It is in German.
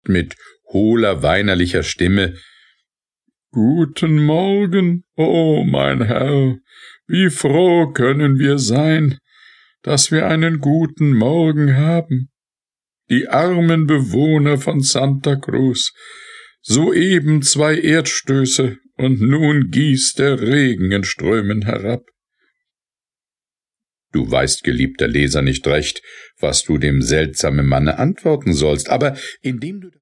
mit hohler, weinerlicher Stimme: »Guten Morgen, oh mein Herr, wie froh können wir sein, dass wir einen guten Morgen haben. Die armen Bewohner von Santa Cruz, soeben 2 Erdstöße, und nun gießt der Regen in Strömen herab.« Du weißt, geliebter Leser, nicht recht, was du dem seltsamen Manne antworten sollst, aber indem du